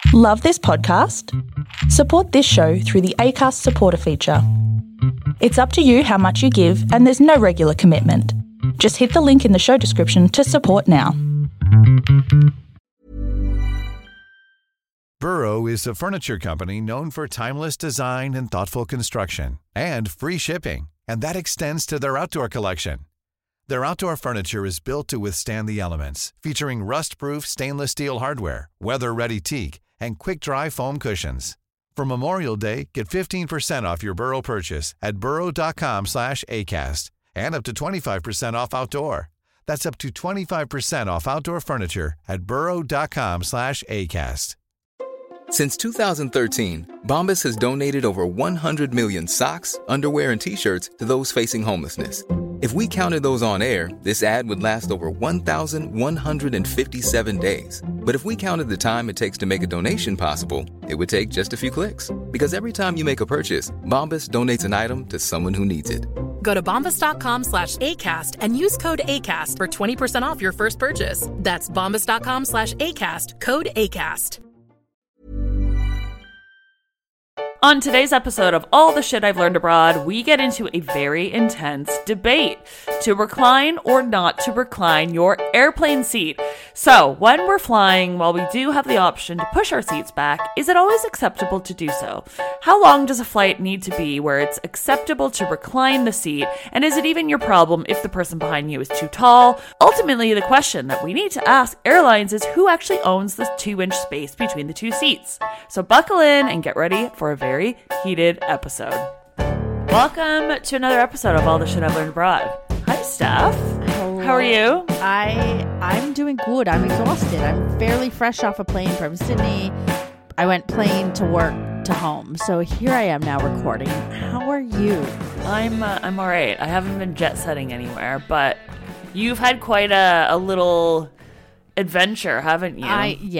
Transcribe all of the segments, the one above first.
Love this podcast? Support this show through the Acast supporter feature. It's up to you how much you give, and there's no regular commitment. Just hit the link in the show description to support now. Burrow is a furniture company known for timeless design and thoughtful construction, and free shipping, and that extends to their outdoor collection. Their outdoor furniture is built to withstand the elements, featuring rust-proof stainless steel hardware, weather-ready teak, and quick-dry foam cushions. For Memorial Day, get 15% off your Burrow purchase at burrow.com/ACAST and up to 25% off outdoor. That's up to 25% off outdoor furniture at burrow.com/ACAST. Since 2013, Bombas has donated over 100 million socks, underwear, and T-shirts to those facing homelessness. If we counted those on air, this ad would last over 1,157 days. But if we counted the time it takes to make a donation possible, it would take just a few clicks. Because every time you make a purchase, Bombas donates an item to someone who needs it. Go to bombas.com/ACAST and use code ACAST for 20% off your first purchase. That's bombas.com/ACAST, code ACAST. On today's episode of All the Shit I've Learned Abroad, we get into a very intense debate to recline or not to recline your airplane seat. So, when we're flying, while we do have the option to push our seats back, is it always acceptable to do so? How long does a flight need to be where it's acceptable to recline the seat? And is it even your problem if the person behind you is too tall? Ultimately, the question that we need to ask airlines is who actually owns the 2-inch space between the two seats? So buckle in and get ready for a very heated episode. Welcome to another episode of All the Shit I've Learned Abroad. Hi, Steph. Hello. How are you? I'm doing good. I'm exhausted. I'm fairly fresh off a plane from Sydney. I went plane to work to home. So here I am now recording. How are you? I'm all right. I haven't been jet setting anywhere, but you've had quite a little adventure, haven't you?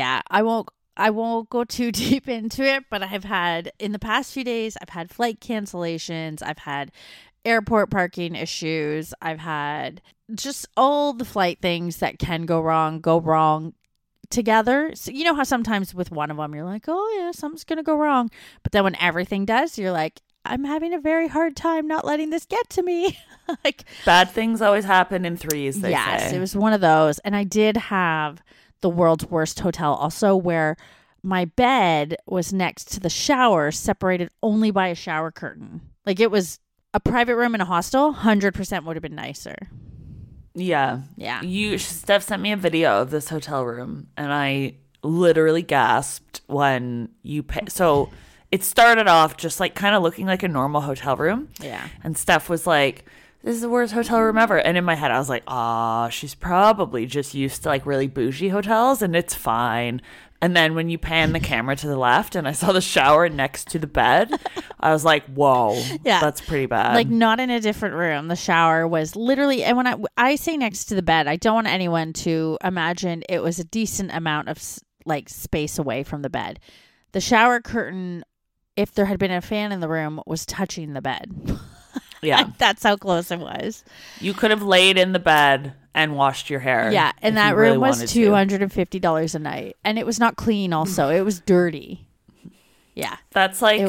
I won't go too deep into it, but I've had, in the past few days, I've had flight cancellations, I've had airport parking issues, I've had just all the flight things that can go wrong together. So you know how sometimes with one of them, you're like, oh yeah, something's going to go wrong. But then when everything does, you're like, I'm having a very hard time not letting this get to me. Like, bad things always happen in threes, they say. Yes, it was one of those. And I did have the world's worst hotel also, where my bed was next to the shower, separated only by a shower curtain. Like, it was a private room in a hostel. 100% would have been nicer. Yeah. Steph sent me a video of this hotel room, and I literally gasped when so it started off just like kind of looking like a normal hotel room. Yeah. And Steph was like, this is the worst hotel room ever. And in my head, I was like, she's probably just used to like really bougie hotels and it's fine. And then when you pan the camera to the left and I saw the shower next to the bed, I was like, whoa, that's pretty bad. Like, not in a different room. The shower was literally, and when I say next to the bed, I don't want anyone to imagine it was a decent amount of like space away from the bed. The shower curtain, if there had been a fan in the room, was touching the bed. Yeah. That's how close it was. You could have laid in the bed and washed your hair. Yeah, and that room was $250 a night. And it was not clean also. It was dirty. Yeah. That's like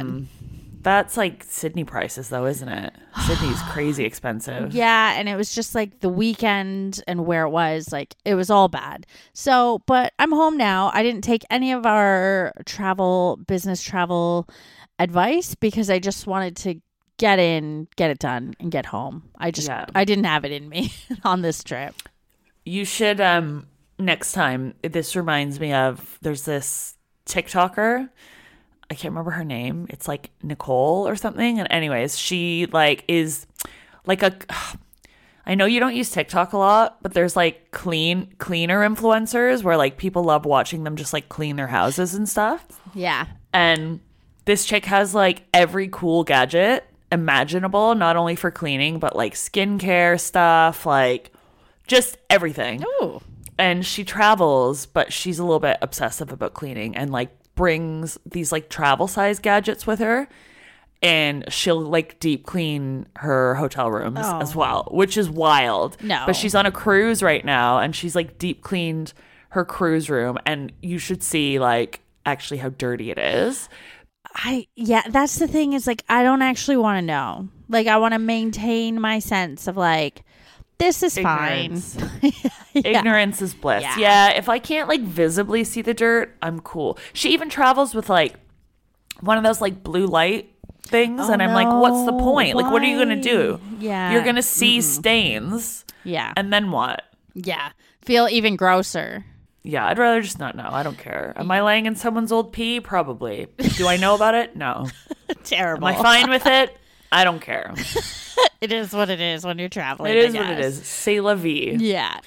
Sydney prices though, isn't it? Sydney's crazy expensive. Yeah, and it was just like the weekend and where it was, like it was all bad. So, but I'm home now. I didn't take any of our business travel advice because I just wanted to get in, get it done, and get home. I didn't have it in me on this trip. You should, next time, this reminds me of, there's this TikToker, I can't remember her name. It's like Nicole or something. And anyways, she like is like I know you don't use TikTok a lot, but there's like cleaner influencers where like people love watching them just like clean their houses and stuff. Yeah. And this chick has like every cool gadget imaginable, not only for cleaning, but like skincare stuff, like just everything. Ooh. And she travels, but she's a little bit obsessive about cleaning and like brings these like travel size gadgets with her. And she'll like deep clean her hotel rooms as well, which is wild. No. But she's on a cruise right now and she's like deep cleaned her cruise room. And you should see like actually how dirty it is. That's the thing is like, I don't actually want to know. Like, I want to maintain my sense of like, this is Ignorance. fine. Ignorance is bliss. Yeah. Yeah. If I can't like visibly see the dirt, I'm cool. She even travels with like one of those like blue light things. Oh, and I'm like, what's the no. point? Like, what are you going to Why? do? Yeah. You're going to see stains. Yeah. And then what? Yeah. Feel even grosser. Yeah, I'd rather just not know. I don't care. Am I laying in someone's old pee? Probably. Do I know about it? No. Terrible. Am I fine with it? I don't care. It is what it is when you're traveling. It is I what it guess. is. C'est la vie. Yeah.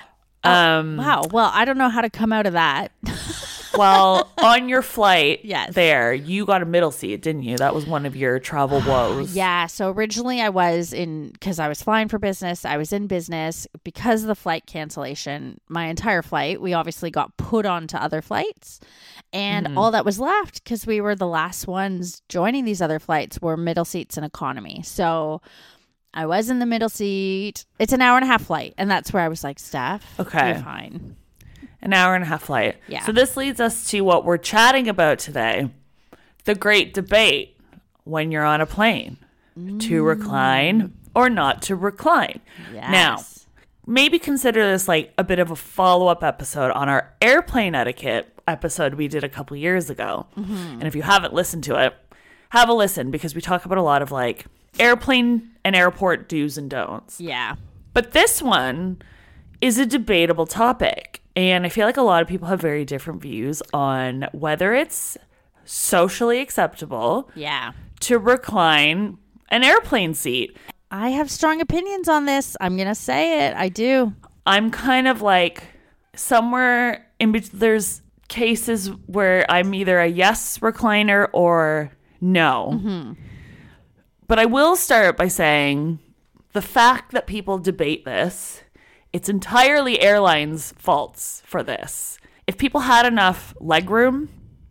Wow. Well, I don't know how to come out of that. Well, on your flight Yes. there, you got a middle seat, didn't you? That was one of your travel woes. Yeah. So originally I was because I was flying for business. I was in business because of the flight cancellation. My entire flight, we obviously got put onto other flights. And all that was left, because we were the last ones joining these other flights, were middle seats and economy. So I was in the middle seat. It's an 1.5 flight. And that's where I was like, Steph, Okay. you're fine. An 1.5 flight. Yeah. So this leads us to what we're chatting about today. The great debate when you're on a plane. To recline or not to recline. Yes. Now, maybe consider this like a bit of a follow-up episode on our airplane etiquette episode we did a couple years ago. And if you haven't listened to it, have a listen, because we talk about a lot of like airplane and airport do's and don'ts. Yeah. But this one is a debatable topic. And I feel like a lot of people have very different views on whether it's socially acceptable Yeah. to recline an airplane seat. I have strong opinions on this. I'm going to say it. I do. I'm kind of like somewhere in between. There's cases where I'm either a yes recliner or no. But I will start by saying the fact that people debate this, it's entirely airlines' faults for this. If people had enough legroom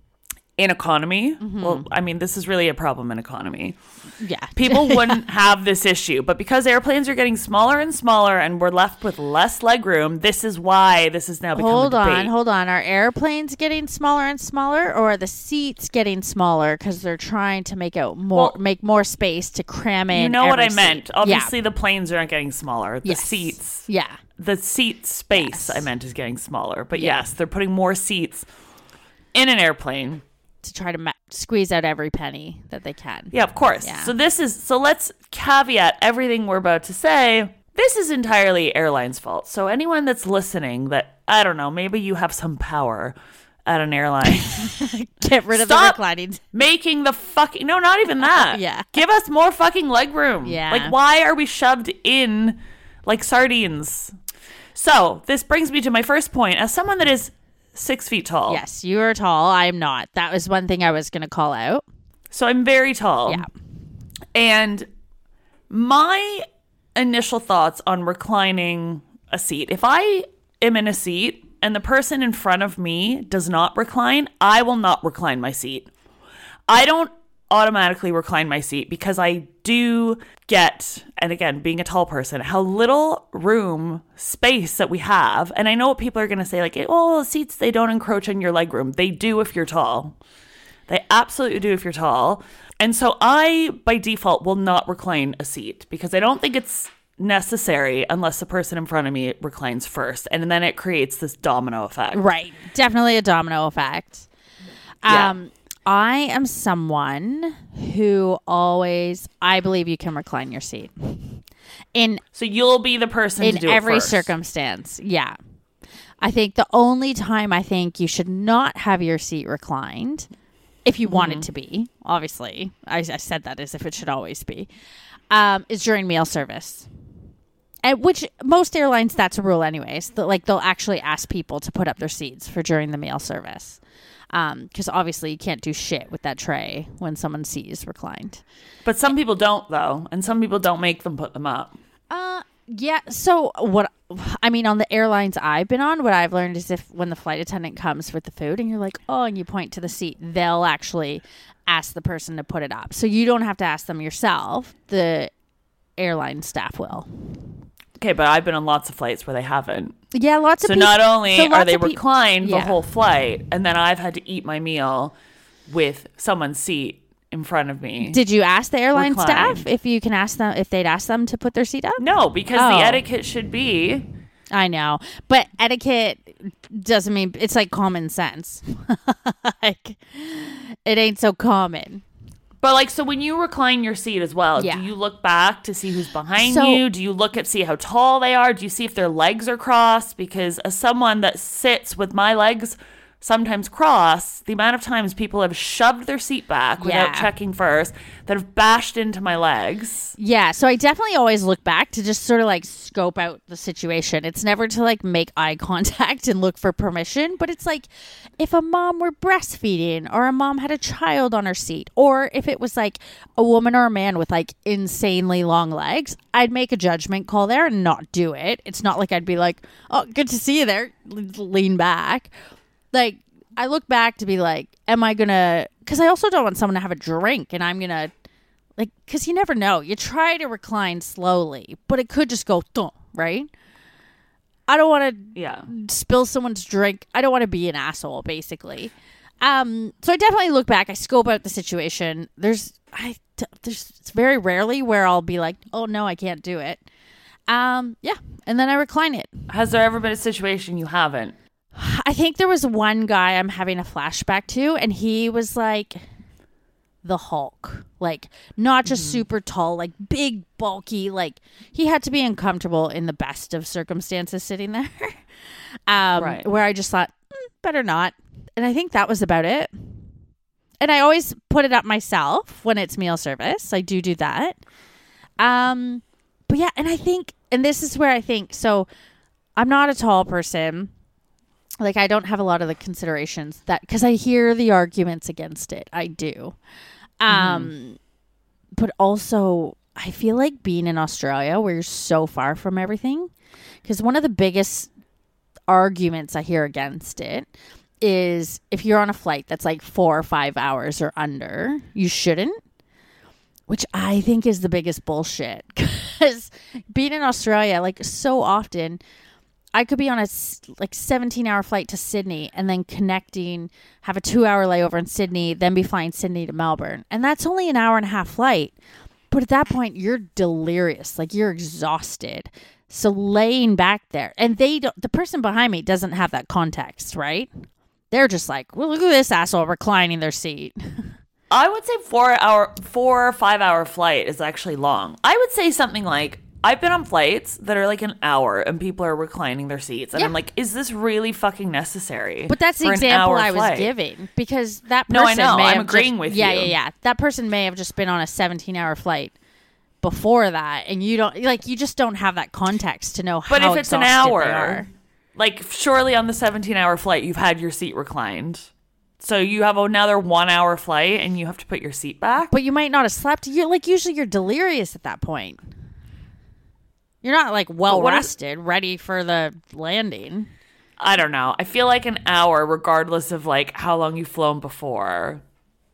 in economy, well, I mean, this is really a problem in economy. Yeah. People wouldn't have this issue. But because airplanes are getting smaller and smaller and we're left with less legroom, this is why this is now become a debate. Hold on. Are airplanes getting smaller and smaller, or are the seats getting smaller because they're trying to make more space to cram in? You know what I every meant. seat? Obviously, the planes aren't getting smaller. The Yes. seats. Yeah. The seat space I meant is getting smaller. But yes, they're putting more seats in an airplane. To try to squeeze out every penny that they can. Yeah, of course. Yeah. So let's caveat everything we're about to say. This is entirely airlines' fault. So anyone that's listening that, I don't know, maybe you have some power at an airline. Get rid of Stop the reclining. making the fucking, no, not even that. Yeah. Give us more fucking legroom. Yeah. Like, why are we shoved in like sardines? So this brings me to my first point. As someone that is 6 feet tall. Yes, you are tall. I'm not. That was one thing I was going to call out. So I'm very tall. Yeah. And my initial thoughts on reclining a seat, if I am in a seat and the person in front of me does not recline, I will not recline my seat. I don't automatically recline my seat because I do get, and again, being a tall person, how little room, space that we have. And I know what people are going to say, like, oh, seats, they don't encroach on your leg room. They do if you're tall. They absolutely do if you're tall. And so I, by default, will not recline a seat because I don't think it's necessary unless the person in front of me reclines first. And then it creates this domino effect. Right. Definitely a domino effect. Yeah. I am someone who I believe you can recline your seat. So you'll be the person to do it every first. circumstance. Yeah. I think the only time I think you should not have your seat reclined, if you want it to be, obviously, I said that as if it should always be, is during meal service. And which most airlines, that's a rule anyways. They'll actually ask people to put up their seats for during the meal service. Because obviously you can't do shit with that tray when someone's seat is reclined. But some people don't, though. And some people don't make them put them up. Yeah. So on the airlines I've been on, what I've learned is if when the flight attendant comes with the food and you're like, oh, and you point to the seat, they'll actually ask the person to put it up. So you don't have to ask them yourself. The airline staff will. Okay, but I've been on lots of flights where they haven't. Yeah, lots of So people. not only so are lots they of reclined the yeah. whole flight, and then I've had to eat my meal with someone's seat in front of me. Did you ask the airline Reclined. staff if you can ask them if they'd ask them to put their seat up? No, because Oh. the etiquette should be... I know, but etiquette doesn't mean it's like common sense. Like, it ain't so common. But like, so when you recline your seat as well, Yeah. do you look back to see who's behind So- you? Do you look at see how tall they are? Do you see if their legs are crossed? Because as someone that sits with my legs sometimes crossed, the amount of times people have shoved their seat back without Yeah. checking first, that have bashed into my legs. Yeah, so I definitely always look back to just sort of like scope out the situation. It's never to like make eye contact and look for permission, but it's like if a mom were breastfeeding or a mom had a child on her seat, or if it was like a woman or a man with like insanely long legs, I'd make a judgment call there and not do it. It's not like I'd be like, oh, good to see you there, lean back. Like, I look back to be like, am I gonna, because I also don't want someone to have a drink and I'm gonna, like, because you never know. You try to recline slowly, but it could just go, thump, right? I don't want to Yeah. spill someone's drink. I don't want to be an asshole, basically. So I definitely look back. I scope out the situation. There's it's very rarely where I'll be like, oh no, I can't do it. Yeah, and then I recline it. Has there ever been a situation you haven't? I think there was one guy I'm having a flashback to, and he was like the Hulk. Like, not just super tall, like big, bulky. Like, he had to be uncomfortable in the best of circumstances sitting there. Right. Where I just thought, better not. And I think that was about it. And I always put it up myself when it's meal service. I do that. But yeah, and I think, and this is where I think, so I'm not a tall person. Like, I don't have a lot of the considerations that, because I hear the arguments against it. I do. But also, I feel like being in Australia where you're so far from everything, because one of the biggest arguments I hear against it is if you're on a flight that's like 4 or 5 hours or under, you shouldn't, which I think is the biggest bullshit. Because being in Australia, like, so often I could be on a 17-hour flight to Sydney and then connecting, have a 2-hour layover in Sydney, then be flying Sydney to Melbourne. And that's only an hour and a half flight. But at that point, you're delirious. Like, you're exhausted. So laying back there, and the person behind me doesn't have that context, right? They're just like, well, look at this asshole reclining their seat. I would say 4 or 5 hour flight is actually long. I would say something like, I've been on flights that are like an hour and people are reclining their seats. And Yeah. I'm like, is this really fucking necessary? But that's the for an example hour I was flight? giving, because that person No, I know. may I'm have agreeing just, with yeah, you. Yeah. That person may have just been on a 17-hour flight before that, and you don't, like, you just don't have that context to know But how if it's an exhausted hour, they are. like, surely on the 17-hour flight, you've had your seat reclined. So you have another 1 hour flight and you have to put your seat back. But you might not have slept. You're like, usually you're delirious at that point. You're not like well what is- rested, ready for the landing. I don't know. I feel like an hour, regardless of like how long you've flown before,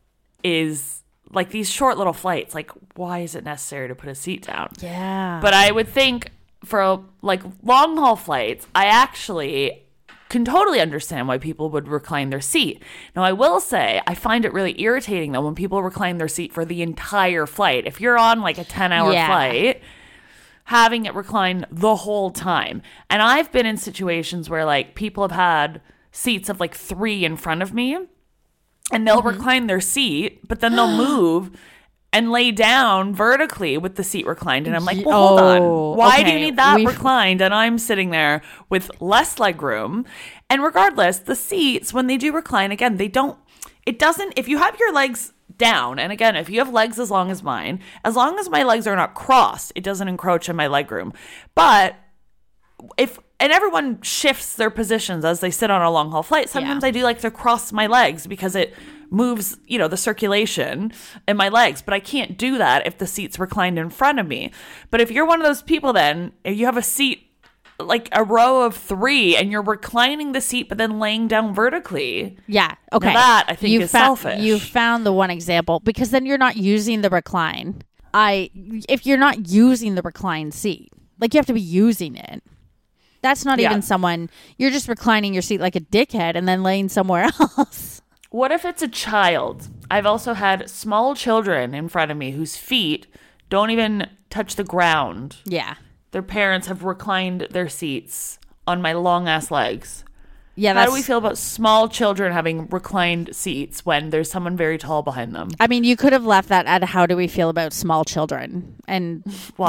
is like these short little flights. Like, why is it necessary to put a seat down? Yeah. But I would think for like long haul flights, I actually can totally understand why people would recline their seat. Now, I will say I find it really irritating though when people recline their seat for the entire flight. If you're on like a 10-hour Yeah. flight, having it recline the whole time. And I've been in situations where like people have had seats of like 3 in front of me and they'll recline their seat, but then they'll move and lay down vertically with the seat reclined. And I'm like, well, hold on. Why do you okay. need that We've- reclined? And I'm sitting there with less leg room. And regardless, the seats, when they do recline, again, it doesn't, if you have your legs down, and again, if you have legs as long as mine, as long as my legs are not crossed, it doesn't encroach on my leg room. But and everyone shifts their positions as they sit on a long haul flight. Sometimes I do like to cross my legs because it moves, the circulation in my legs. But I can't do that if the seat's reclined in front of me. But if you're one of those people then, if you have a seat, like a row of 3, and you're reclining the seat but then laying down vertically. Yeah. Okay. Now that, I think, is selfish. You found the one example, because then you're not using the recline. If you're not using the recline seat, Like, you have to be using it. That's not even someone, you're just reclining your seat like a dickhead and then laying somewhere else. What if it's a child? I've also had small children in front of me whose feet don't even touch the ground. Yeah. Their parents have reclined their seats on my long-ass legs. Yeah, How do we feel about small children having reclined seats when there's someone very tall behind them? I mean, you could have left that at how do we feel about small children? And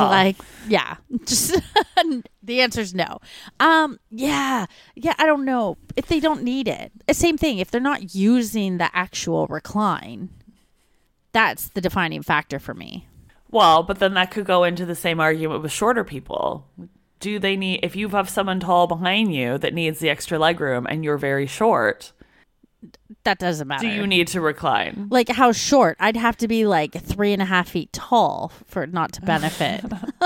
just the answer's no. Yeah, I don't know. If they don't need it. Same thing. If they're not using the actual recline, that's the defining factor for me. Well, but then that could go into the same argument with shorter people. Do they need, if you have someone tall behind you that needs the extra legroom and you're very short, that doesn't matter. Do you need to recline? Like, how short? I'd have to be like 3.5 feet tall for it not to benefit.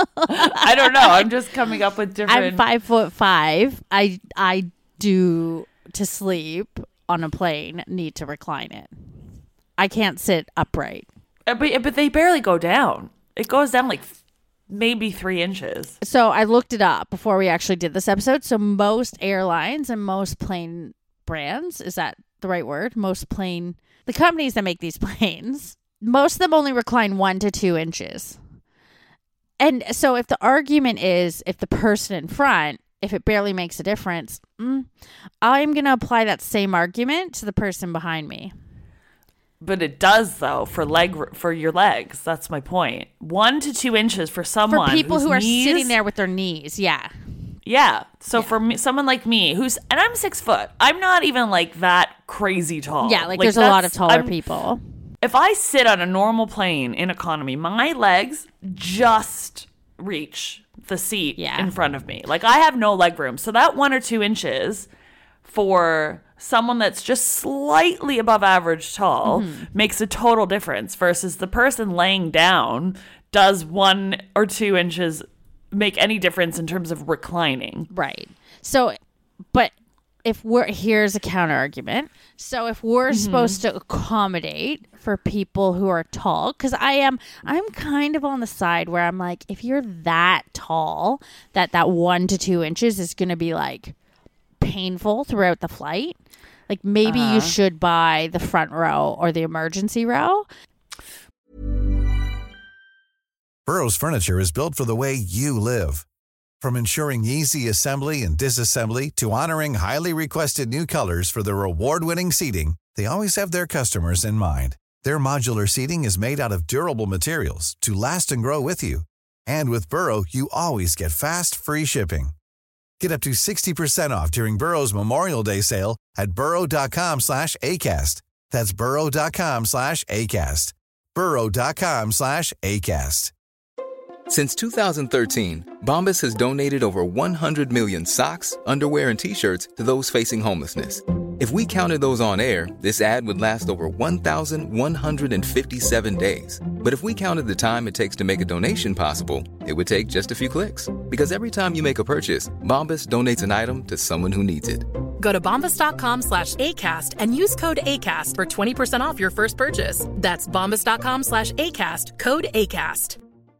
I don't know. I'm just coming up with different. I'm 5'5". I do, to sleep on a plane, need to recline it. I can't sit upright. But they barely go down. It goes down like maybe 3 inches. So I looked it up before we actually did this episode. So most airlines and most plane brands, is that the right word? Most plane, the companies that make these planes, most of them only recline 1 to 2 inches. And so if the argument is, if the person in front, if it barely makes a difference, I'm going to apply that same argument to the person behind me. But it does, though, for your legs. That's my point. 1 to 2 inches for someone. For people who are knees, sitting there with their knees, yeah. Yeah. So for me, someone like me, and I'm 6 foot. I'm not even like that crazy tall. Yeah, like there's a lot of taller people. If I sit on a normal plane in economy, my legs just reach the seat in front of me. Like, I have no leg room. So that 1 or 2 inches for someone that's just slightly above average tall makes a total difference versus the person laying down. Does 1 or 2 inches make any difference in terms of reclining? Right. So, but here's a counter argument. So if we're supposed to accommodate for people who are tall, because I'm kind of on the side where I'm like, if you're that tall, that 1 to 2 inches is going to be like painful throughout the flight. Like, maybe you should buy the front row or the emergency row. Burrow's furniture is built for the way you live. From ensuring easy assembly and disassembly to honoring highly requested new colors for their award-winning seating, they always have their customers in mind. Their modular seating is made out of durable materials to last and grow with you. And with Burrow, you always get fast, free shipping. Get up to 60% off during Burrow's Memorial Day sale at burrow.com/ACAST. That's burrow.com/ACAST. burrow.com/ACAST. Since 2013, Bombas has donated over 100 million socks, underwear, and T-shirts to those facing homelessness. If we counted those on air, this ad would last over 1,157 days. But if we counted the time it takes to make a donation possible, it would take just a few clicks. Because every time you make a purchase, Bombas donates an item to someone who needs it. Go to bombas.com/ACAST and use code ACAST for 20% off your first purchase. That's bombas.com/ACAST, code ACAST.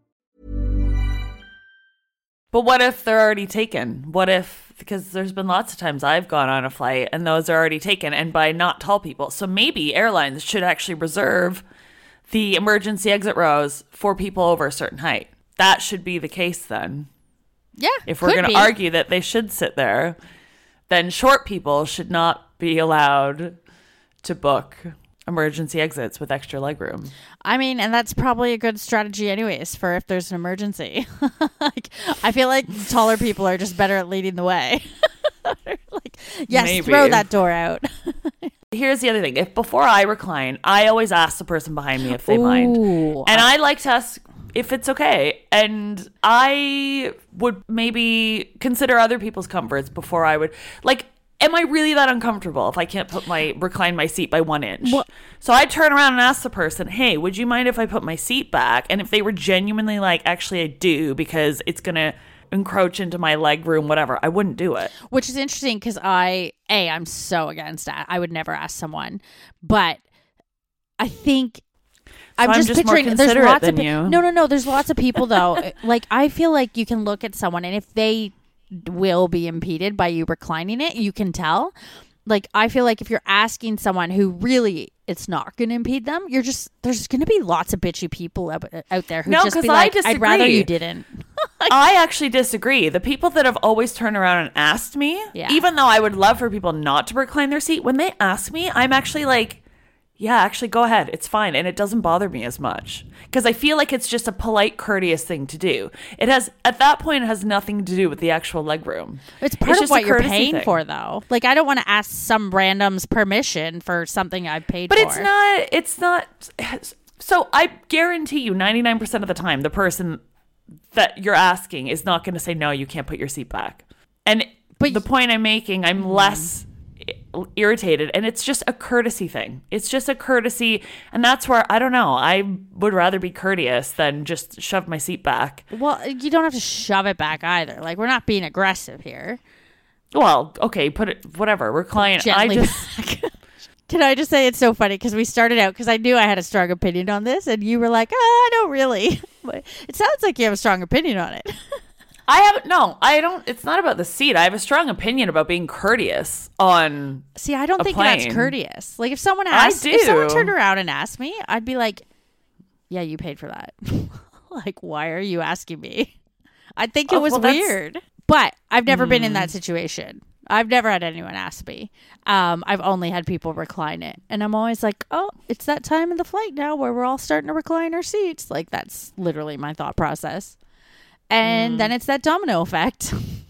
But what if they're already taken? What if, because there's been lots of times I've gone on a flight and those are already taken, and by not tall people. So maybe airlines should actually reserve the emergency exit rows for people over a certain height. That should be the case then. Yeah, if we're going to argue that they should sit there, then short people should not be allowed to book emergency exits with extra legroom. I mean, and that's probably a good strategy anyways for if there's an emergency. Like, I feel like taller people are just better at leading the way. Like, yes, maybe. Throw that door out. Here's the other thing. If before I recline, I always ask the person behind me if they mind. And I like to ask if it's okay. And I would maybe consider other people's comforts before I would, like, am I really that uncomfortable if I can't recline my seat by 1 inch? What? So I turn around and ask the person, hey, would you mind if I put my seat back? And if they were genuinely like, actually I do, because it's going to encroach into my leg room, whatever, I wouldn't do it. Which is interesting because I'm so against that. I would never ask someone. But I think I'm just more picturing there's considerate lots than of you. No. There's lots of people though. Like I feel like you can look at someone and if they will be impeded by you reclining it, you can tell. Like I feel like if you're asking someone who really it's not going to impede them, there's going to be lots of bitchy people out there who just be like, I'd rather you didn't. I actually disagree. The people that have always turned around and asked me, even though I would love for people not to recline their seat, when they ask me, I'm actually like, yeah, actually go ahead. It's fine. And it doesn't bother me as much because I feel like it's just a polite, courteous thing to do. At that point, it has nothing to do with the actual leg room. It's part of what you're paying for though. Like I don't want to ask some random's permission for something I've paid for. But it's not. So I guarantee you 99% of the time, the person that you're asking is not going to say, no, you can't put your seat back. But the point I'm making, I'm less irritated, and it's just a courtesy thing. It's just a courtesy, and that's where I don't know, I would rather be courteous than just shove my seat back. Well, you don't have to shove it back either. Like we're not being aggressive here. Well, okay, put it whatever, recline. Gently back. Can I just say it's so funny because we started out because I knew I had a strong opinion on this, and you were like, I don't really. But it sounds like you have a strong opinion on it. I don't. It's not about the seat. I have a strong opinion about being courteous on. See, I don't think plane. That's courteous. Like if someone turned around and asked me, I'd be like, yeah, you paid for that. Like, why are you asking me? I think it was weird. But I've never been in that situation. I've never had anyone ask me. I've only had people recline it. And I'm always like, oh, it's that time of the flight now where we're all starting to recline our seats. Like that's literally my thought process. And then it's that domino effect.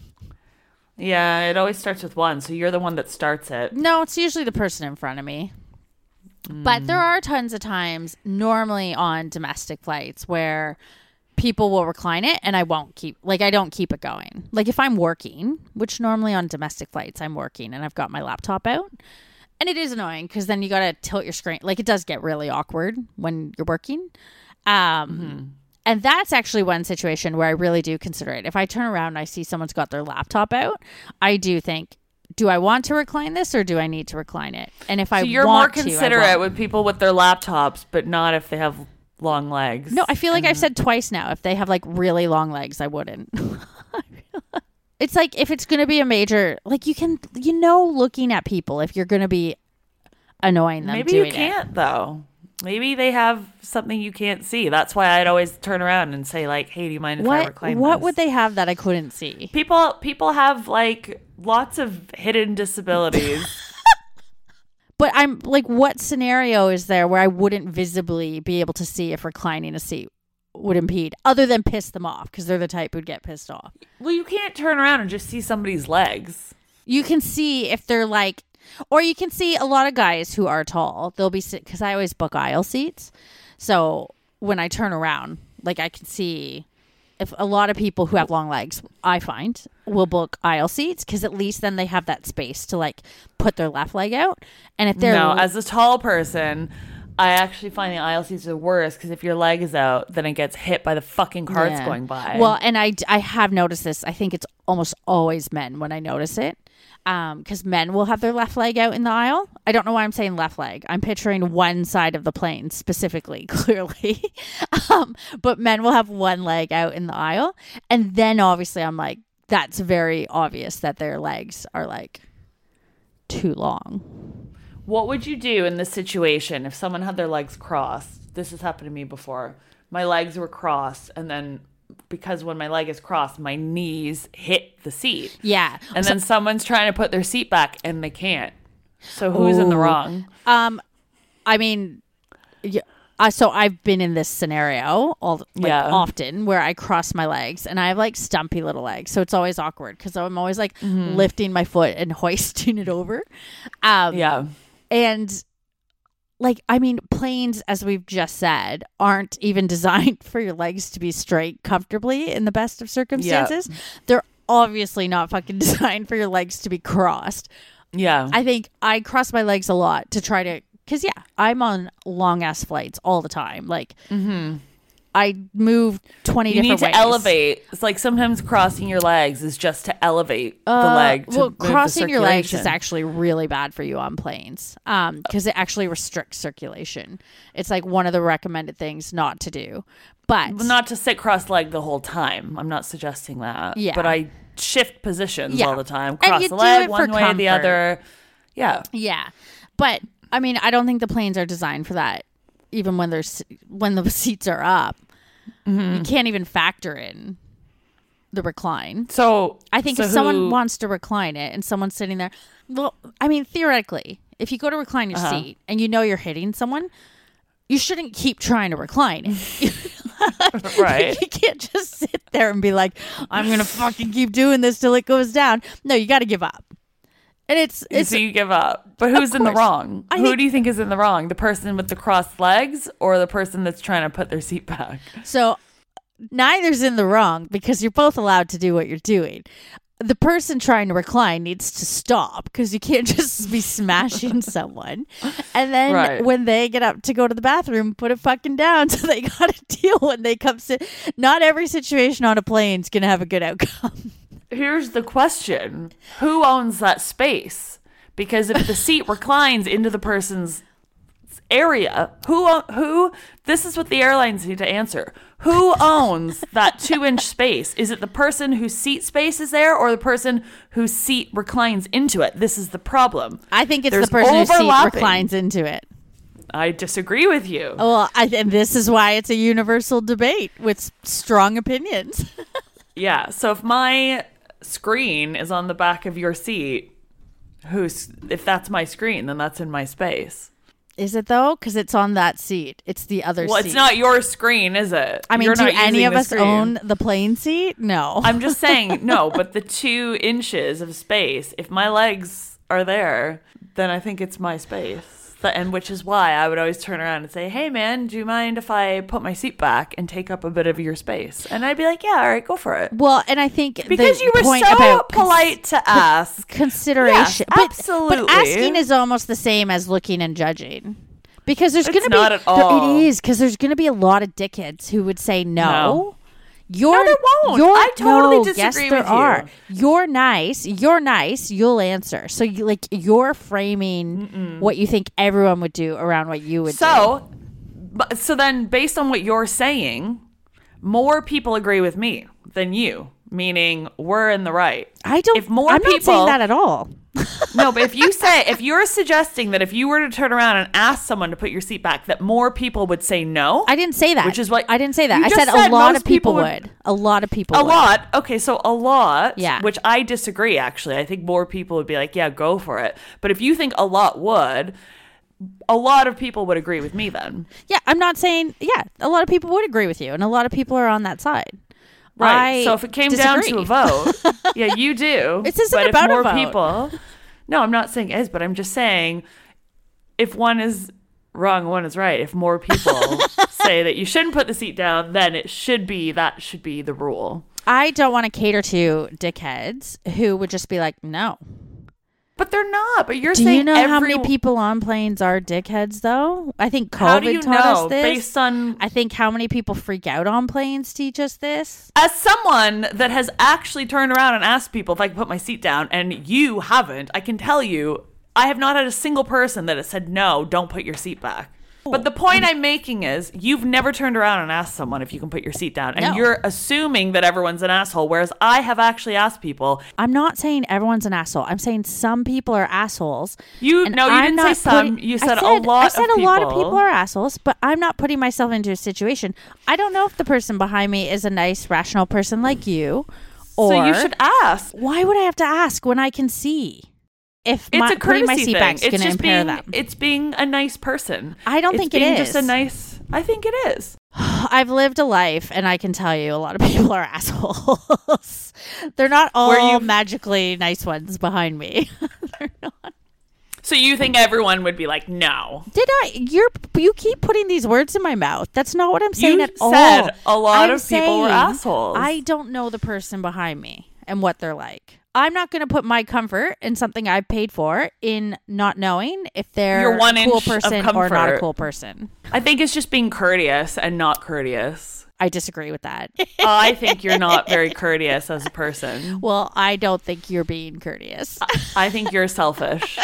Yeah, it always starts with one. So you're the one that starts it. No, it's usually the person in front of me. But there are tons of times, normally on domestic flights, where people will recline it and I don't keep it going. Like if I'm working, which normally on domestic flights I'm working and I've got my laptop out. And it is annoying because then you got to tilt your screen. Like it does get really awkward when you're working. And that's actually one situation where I really do consider it. If I turn around and I see someone's got their laptop out, I do think, do I want to recline this or do I need to recline it? And if you're more considerate with people with their laptops, but not if they have long legs. No, I feel like I've said twice now. If they have like really long legs, I wouldn't. It's like if it's going to be a major, like looking at people if you're going to be annoying them. Maybe you can't though. Maybe they have something you can't see. That's why I'd always turn around and say, like, hey, do you mind if I recline What this? would they have that I couldn't see? People have, like, lots of hidden disabilities. But I'm, like, what scenario is there where I wouldn't visibly be able to see if reclining a seat would impede, other than piss them off, because they're the type who'd get pissed off? Well, you can't turn around and just see somebody's legs. You can see if they're, like... Or you can see a lot of guys who are tall. They'll be because I always book aisle seats. So when I turn around, like I can see if a lot of people who have long legs, I find, will book aisle seats because at least then they have that space to like put their left leg out. And if they're as a tall person, I actually find the aisle seats are worse because if your leg is out, then it gets hit by the fucking carts going by. Well, and I have noticed this. I think it's almost always men when I notice it. Because men will have their left leg out in the aisle. I don't know why I'm saying left leg. I'm picturing one side of the plane specifically, clearly. But men will have one leg out in the aisle. And then obviously I'm like, that's very obvious that their legs are like too long. What would you do in this situation if someone had their legs crossed? This has happened to me before. My legs were crossed and then... because when my leg is crossed, my knees hit the seat. Yeah. And then someone's trying to put their seat back and they can't. So who's in the wrong? I mean, so I've been in this scenario often where I cross my legs and I have like stumpy little legs. So it's always awkward because I'm always like lifting my foot and hoisting it over. And like, I mean, planes, as we've just said, aren't even designed for your legs to be straight comfortably in the best of circumstances. Yeah. They're obviously not fucking designed for your legs to be crossed. Yeah. I think I cross my legs a lot to try to, because, I'm on long-ass flights all the time. Like, I move 20 You different need ways. to elevate. It's like sometimes crossing your legs is just to elevate the leg. To Well, move the crossing your legs is circulation. actually really bad for you on planes because it actually restricts circulation. It's like one of the recommended things not to do. But Well, not to sit cross-legged the whole time. I'm not suggesting that. Yeah. But I shift positions Yeah. all the time. And Cross you the do leg it one for way or the comfort. other. Yeah. yeah, but I mean, I don't think the planes are designed for that. Even when the seats are up, you can't even factor in the recline. So I think so if someone who- wants to recline it and someone's sitting there, well, I mean, theoretically, if you go to recline your seat and you know you're hitting someone, you shouldn't keep trying to recline it. Right. You can't just sit there and be like, I'm going to fucking keep doing this till it goes down. No, you got to give up. And it's so you give up. But who's in the course. wrong? I Who think- do you think is in the wrong? The person with the crossed legs or the person that's trying to put their seat back? so neither's in the wrong because you're both allowed to do what you're doing. The person trying to recline needs to stop because you can't just be smashing someone. And then Right. when they get up to go to the bathroom, put it fucking down so they got to deal when they come sit. Not every situation on a plane is going to have a good outcome. Here's the question. Who owns that space? Because if the seat reclines into the person's area, who this is what the airlines need to answer. Who owns that 2-inch space? Is it the person whose seat space is there or the person whose seat reclines into it? This is the problem. I think it's There's the person whose seat overlapping. reclines into it. I disagree with you. Well, and this is why it's a universal debate with strong opinions. Yeah. So if my screen is on the back of your seat, if that's my screen, then that's in my space. Is it though? Because it's on that seat. It's the other Well, seat. it's not your screen, is it? I mean, You're do not any using of the us screen. own the plane seat? No. I'm just saying, no, but the 2 inches of space, if my legs are there, then I think it's my space. And which is why I would always turn around and say, hey, man, do you mind if I put my seat back and take up a bit of your space? And I'd be like, yeah, all right, go for it. Well, and I think Because the you were point so about polite to ask. consideration. Yes, absolutely. But asking is almost the same as looking and judging. Because there's It's going to be not at all. It is because there's going to be a lot of dickheads who would say no. You're, there won't. You're, I totally no, disagree yes, with there you. are. You're nice. You're nice. You'll answer. So you're framing what you think everyone would do around what you would do. So then based on what you're saying, more people agree with me than you, meaning we're in the right. I don't. If more I'm people, not saying that at all. No, but if you're suggesting that if you were to turn around and ask someone to put your seat back, that more people would say no. I didn't say that. Which is what I didn't say that. you I just said a lot most of people would. would. A lot of people A would. lot. Okay, so a lot. Yeah. Which I disagree, actually. I think more people would be like, yeah, go for it. But if you think a lot would, a lot of people would agree with me then. Yeah, I'm not saying. Yeah, a lot of people would agree with you, and a lot of people are on that side. Right. I So if it came down to a disagree. vote, yeah, you do. This isn't but about if a more vote. people, no, I'm not saying it is, but I'm just saying if one is wrong, one is right. If more people say that you shouldn't put the seat down, then that should be the rule. I don't want to cater to dickheads who would just be like, no. But they're not. But you're Do saying you know how many people on planes are dickheads, though? I think COVID How do you taught us know? this. Based on I think how many people freak out on planes teach us this. as someone that has actually turned around and asked people if I can put my seat down, and you haven't, I can tell you, I have not had a single person that has said, no, don't put your seat back. But the point I'm making is you've never turned around and asked someone if you can put your seat down. And No. you're assuming that everyone's an asshole, whereas I have actually asked people. I'm not saying everyone's an asshole. I'm saying some people are assholes. You and no, you I'm didn't not say some. putting- You said I a lot I said of a lot of people. people are assholes, but I'm not putting myself into a situation. I don't know if the person behind me is a nice, rational person like you, or So you should ask. why would I have to ask when I can see? If It's a putting my courtesy seat thing. back's It's going to just impair being them. it's being a nice person. I don't It's think it being is. just a nice. I think it is. I've lived a life, and I can tell you a lot of people are assholes. They're not all magically nice ones behind me. They're not. So you think everyone would be like, no? Did I? You keep putting these words in my mouth. That's not what I'm saying You at all. said a lot I'm of people were saying assholes. I don't know the person behind me and what they're like. I'm not going to put my comfort in something I paid for in not knowing if they're Your 1 a cool inch of person or not a comfort. cool person. I think it's just being courteous and not courteous. I disagree with that. I think you're not very courteous as a person. Well, I don't think you're being courteous. I think you're selfish.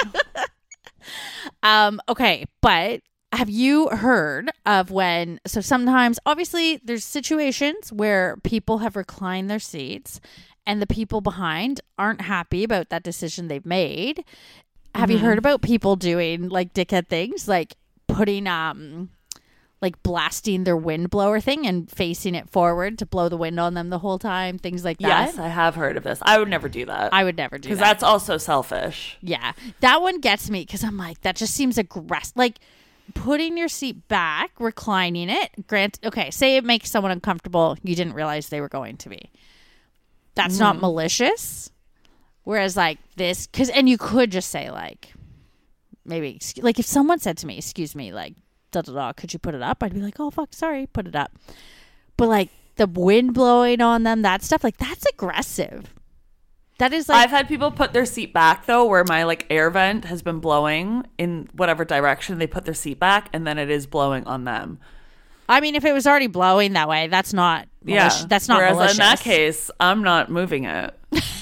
Okay, but have you heard of so sometimes, obviously, there's situations where people have reclined their seats and the people behind aren't happy about that decision they've made. Have you heard about people doing like dickhead things, like putting like blasting their windblower thing and facing it forward to blow the wind on them the whole time, things like that? Yes, I have heard of this. I would never do that. I would never do that. Because that's also selfish. Yeah. That one gets me because I'm like, that just seems aggressive. Like putting your seat back, reclining it. Okay, say it makes someone uncomfortable. You didn't realize they were going to be. That's not malicious. Whereas like this, and you could just say like, maybe, like if someone said to me, excuse me, like, could you put it up? I'd be like, oh, fuck, sorry, put it up. But like the wind blowing on them, that stuff, like that's aggressive. That is like. I've had people put their seat back though, where my like air vent has been blowing in whatever direction. They put their seat back and then it is blowing on them. I mean, if it was already blowing that way, that's not malicious. Yeah. That's not Whereas malicious. in that case, I'm not moving it.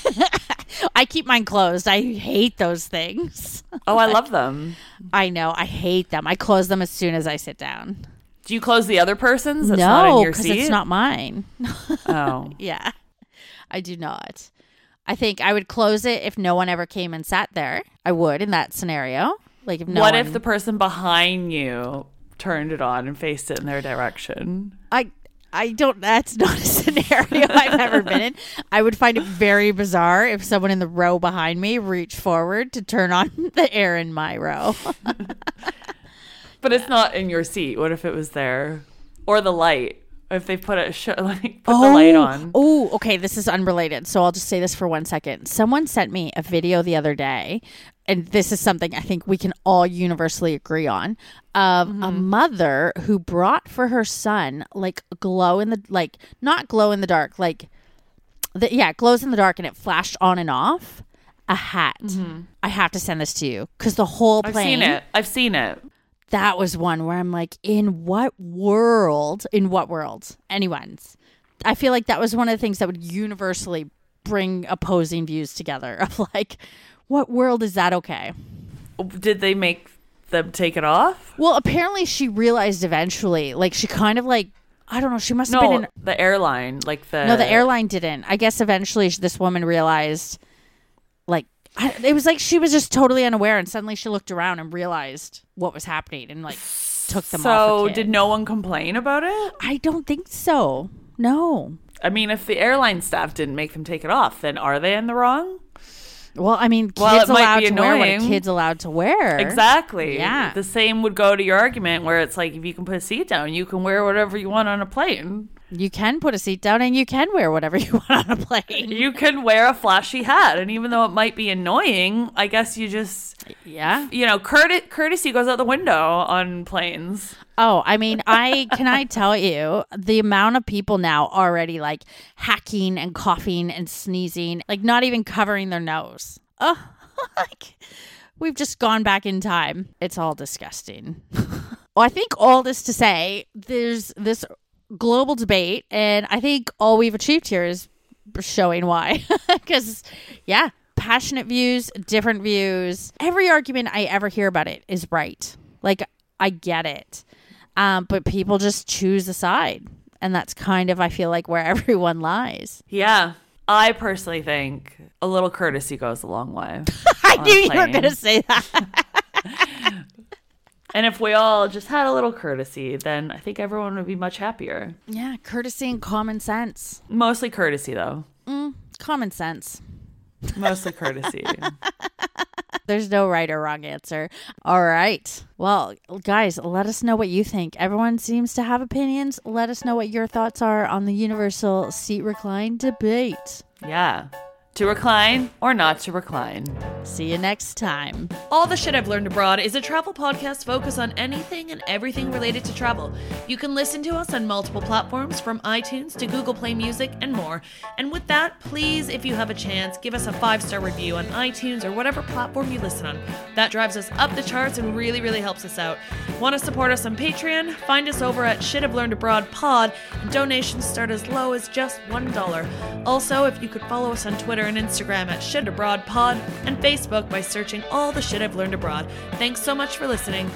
I keep mine closed. I hate those things. Oh, I love them. I know. I hate them. I close them as soon as I sit down. Do you close the other person's? That's not in No, your because seat? it's not mine. Oh. Yeah, I do not. I think I would close it if no one ever came and sat there. I would in that scenario. Like if What if the person behind you turned it on and faced it in their direction? I don't, that's not a scenario I've ever been in. I would find it very bizarre if someone in the row behind me reached forward to turn on the air in my row. But it's not in your seat. What if it was there? Or the light. If they put the light on. Oh, okay. This is unrelated. So I'll just say this for 1 second. Someone sent me a video the other day, and this is something I think we can all universally agree on, of a mother who brought for her son like glow in the, like not glow in the dark, like glows in the dark, and it flashed on and off, a hat. I have to send this to you because the whole plane. I've seen it. That was one where I'm like, in what world? Anyone's. I feel like that was one of the things that would universally bring opposing views together of like, what world is that okay? Did they make them take it off? Well, apparently she realized eventually, like she kind of like, I don't know, she must have been in. The airline, No, the airline didn't. I guess eventually this woman realized, like, it was like she was just totally unaware, and suddenly she looked around and realized what was happening and like took them off. So did no one complain about it? I don't think so. No. I mean, if the airline staff didn't make them take it off, then are they in the wrong? Well, I mean, kids it might allowed be to wear what a annoying. kid's allowed to wear. Exactly. Yeah. The same would go to your argument where it's like, if you can put a seat down, you can wear whatever you want on a plane. You can put a seat down and you can wear whatever you want on a plane. You can wear a flashy hat. And even though it might be annoying, I guess you just, courtesy goes out the window on planes. Oh, I mean, can I tell you, the amount of people now already like hacking and coughing and sneezing, like not even covering their nose. Oh, like we've just gone back in time. It's all disgusting. Well, I think all this to say, there's this global debate, and I think all we've achieved here is showing why. Because, passionate views, different views. Every argument I ever hear about it is right. Like, I get it. But people just choose a side. And that's kind of, I feel like, where everyone lies. Yeah. I personally think a little courtesy goes a long way. I knew you were going to say that. And if we all just had a little courtesy, then I think everyone would be much happier. Yeah, courtesy and common sense. Mostly courtesy, though. Common sense. Mostly courtesy. There's no right or wrong answer. All right. Well, guys, let us know what you think. Everyone seems to have opinions. Let us know what your thoughts are on the universal seat recline debate. Yeah. To recline or not to recline. See you next time. All the Shit I've Learned Abroad is a travel podcast focused on anything and everything related to travel. You can listen to us on multiple platforms, from iTunes to Google Play Music and more. And with that, please, if you have a chance, give us a 5-star review on iTunes or whatever platform you listen on. That drives us up the charts and really, really helps us out. Want to support us on Patreon? Find us over at Shit I've Learned Abroad Pod, and donations start as low as just $1. Also, if you could follow us on Twitter and Instagram at Shit Abroad Pod, and Facebook by searching All the Shit I've Learned Abroad. Thanks so much for listening.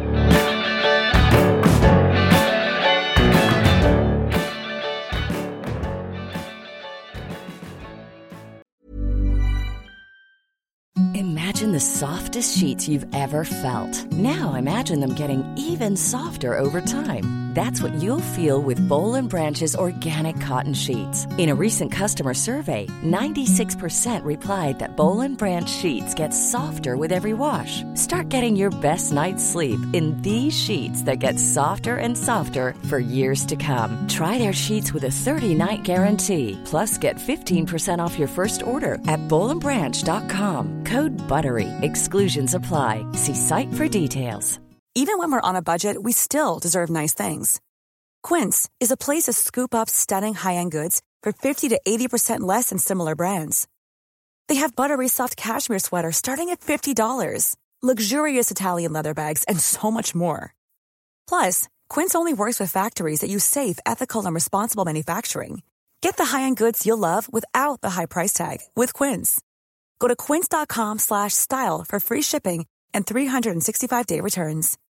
Imagine the softest sheets you've ever felt. Now imagine them getting even softer over time. That's what you'll feel with Boll & Branch's organic cotton sheets. In a recent customer survey, 96% replied that Boll & Branch sheets get softer with every wash. Start getting your best night's sleep in these sheets that get softer and softer for years to come. Try their sheets with a 30-night guarantee. Plus, get 15% off your first order at bollandbranch.com. Code BUTTERY. Exclusions apply. See site for details. Even when we're on a budget, we still deserve nice things. Quince is a place to scoop up stunning high-end goods for 50 to 80% less than similar brands. They have buttery soft cashmere sweaters starting at $50, luxurious Italian leather bags, and so much more. Plus, Quince only works with factories that use safe, ethical, and responsible manufacturing. Get the high-end goods you'll love without the high price tag with Quince. Go to quince.com/style for free shipping and 365-day returns.